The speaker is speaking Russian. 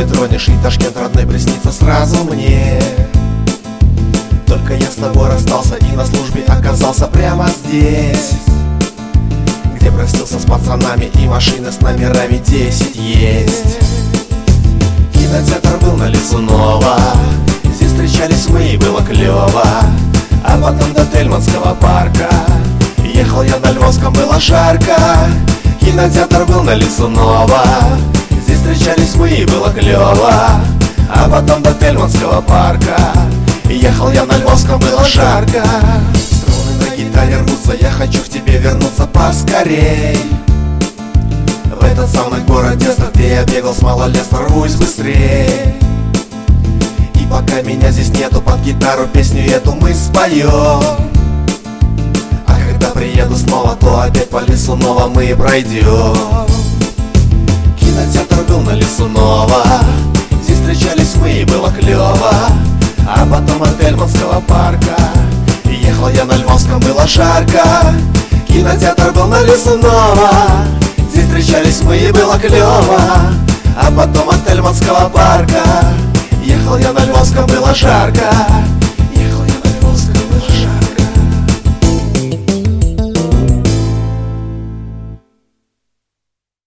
губами тронешь, и Ташкент родной приснится сразу мне. Только я с тобой расстался и на службе оказался прямо здесь, где простился с пацанами и машины с номерами 10 есть. Кинотеатр был на Лисунова, здесь встречались мы и было клево. А потом до Тельманского парка ехал я на Львовском, было жарко. Кинотеатр был на Лисунова, здесь встречались мы и было клево. А потом до Тельманского парка ехал я на Львовском, было жарко. Струны на гитаре рвутся, я хочу к тебе вернуться поскорей. В этот самый город детства, где я бегал с малолетства, рвусь быстрей. И пока меня здесь нету, под гитару песню эту мы споем. А когда приеду снова, то опять по Лисунова мы пройдем. Кинотеатр был на Лисунова, здесь встречались мы и было клево. А потом от Тельманского парка ехал я на Львовском, было жарко. Кинотеатр был на Лисунова, здесь встречались мы и было клево. А потом от Тельманского парка ехал я на Львовском, было жарко.